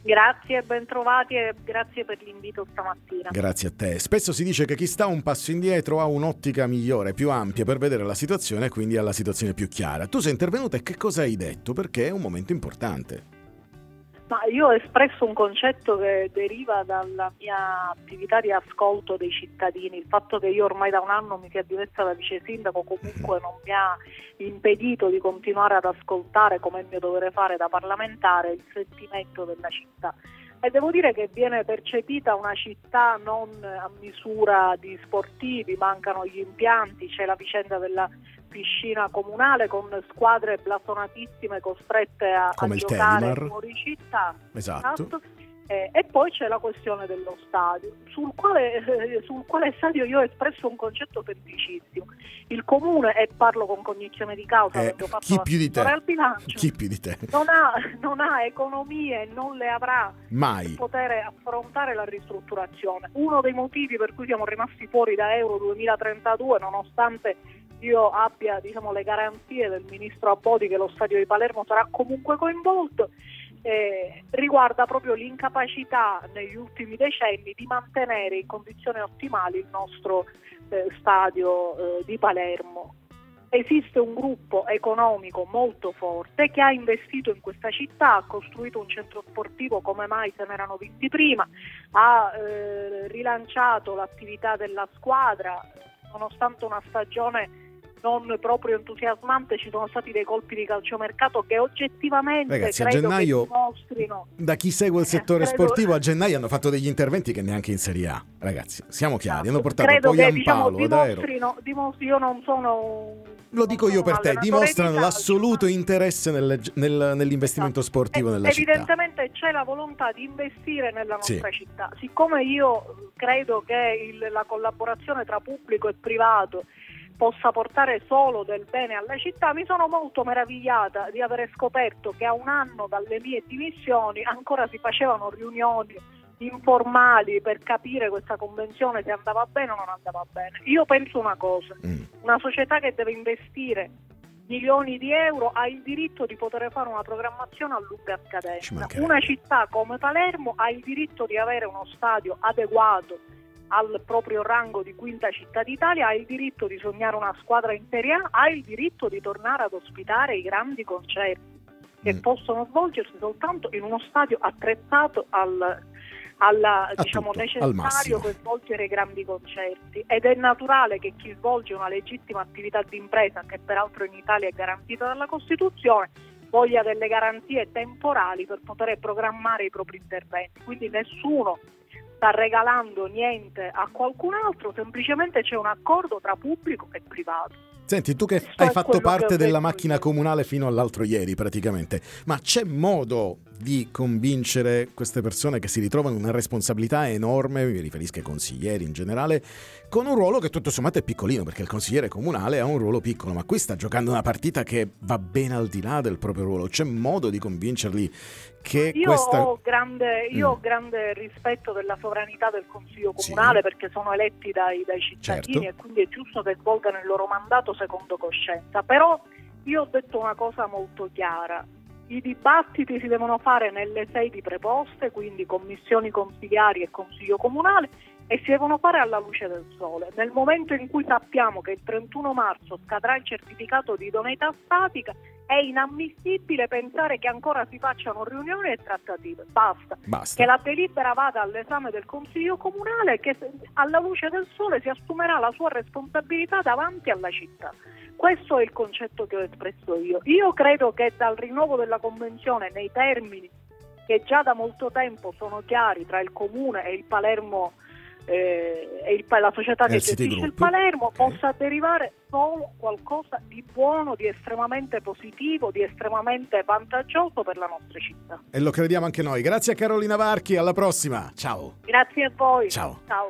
Grazie, bentrovati e grazie per l'invito stamattina. Grazie a te. Spesso si dice che chi sta un passo indietro ha un'ottica migliore, più ampia per vedere la situazione e quindi ha la situazione più chiara. Tu sei intervenuta e che cosa hai detto? Perché è un momento importante. Ma io ho espresso un concetto che deriva dalla mia attività di ascolto dei cittadini. Il fatto che io ormai da un anno mi sia dimessa da vice sindaco comunque non mi ha impedito di continuare ad ascoltare, come è mio dovere fare da parlamentare, il sentimento della città. E devo dire che viene percepita una città non a misura di sportivi, mancano gli impianti, c'è la vicenda della piscina comunale con squadre blasonatissime costrette a Come il giocare Telimar. fuori città. Esatto. E poi c'è la questione dello stadio, sul quale stadio io ho espresso un concetto semplicissimo. Il comune, e parlo con cognizione di causa, avendo fatto Chi più di te? al bilancio, Chi più di te? non ha economie e non le avrà Mai. per poter affrontare la ristrutturazione. Uno dei motivi per cui siamo rimasti fuori da Euro 2032, nonostante io abbia le garanzie del ministro Abodi che lo stadio di Palermo sarà comunque coinvolto, riguarda proprio l'incapacità negli ultimi decenni di mantenere in condizioni ottimali il nostro stadio di Palermo. Esiste un gruppo economico molto forte che ha investito in questa città, ha costruito un centro sportivo come mai se n'erano visti prima, ha rilanciato l'attività della squadra, nonostante una stagione non proprio entusiasmante, ci sono stati dei colpi di calciomercato che oggettivamente, ragazzi, credo a gennaio, che dimostrino. Da chi segue il settore sportivo, a gennaio hanno fatto degli interventi che neanche in Serie A. Ragazzi, siamo chiari, hanno portato credo che Poyampalo ad Aero. io non sono Lo dico io per te, dimostrano l'assoluto ma interesse nell'investimento sportivo nella città. Evidentemente c'è la volontà di investire nella nostra Sì. città. Siccome io credo che la collaborazione tra pubblico e privato possa portare solo del bene alla città, mi sono molto meravigliata di aver scoperto che a un anno dalle mie dimissioni ancora si facevano riunioni informali per capire questa convenzione se andava bene o non andava bene. Io penso una cosa, una società che deve investire milioni di euro ha il diritto di poter fare una programmazione a lunga scadenza. Una città come Palermo ha il diritto di avere uno stadio adeguato al proprio rango di quinta città d'Italia, ha il diritto di sognare una squadra in Serie A, ha il diritto di tornare ad ospitare i grandi concerti che possono svolgersi soltanto in uno stadio attrezzato necessario per svolgere i grandi concerti, ed è naturale che chi svolge una legittima attività di impresa, che peraltro in Italia è garantita dalla Costituzione, voglia delle garanzie temporali per poter programmare i propri interventi. Quindi nessuno sta regalando niente a qualcun altro, semplicemente c'è un accordo tra pubblico e privato. Senti, tu che hai fatto parte della macchina comunale fino all'altro ieri praticamente, ma c'è modo di convincere queste persone che si ritrovano una responsabilità enorme, mi riferisco ai consiglieri in generale, con un ruolo che tutto sommato è piccolino, perché il consigliere comunale ha un ruolo piccolo, ma qui sta giocando una partita che va ben al di là del proprio ruolo. C'è modo di convincerli che io ho grande rispetto della sovranità del Consiglio Comunale, perché sono eletti dai cittadini, e quindi è giusto che svolgano il loro mandato secondo coscienza. Però io ho detto una cosa molto chiara: i dibattiti si devono fare nelle sedi preposte, quindi commissioni consiliari e Consiglio Comunale, e si devono fare alla luce del sole. Nel momento in cui sappiamo che il 31 marzo scadrà il certificato di idoneità statica, è inammissibile pensare che ancora si facciano riunioni e trattative. Basta. Che la delibera vada all'esame del Consiglio Comunale, che alla luce del sole si assumerà la sua responsabilità davanti alla città. Questo è il concetto che ho espresso io. Io credo che dal rinnovo della convenzione, nei termini che già da molto tempo sono chiari tra il Comune e il Palermo, la società che gestisce il Palermo, possa derivare solo qualcosa di buono, di estremamente positivo, di estremamente vantaggioso per la nostra città. E lo crediamo anche noi. Grazie a Carolina Varchi, alla prossima. Ciao. Grazie a voi. Ciao. Ciao.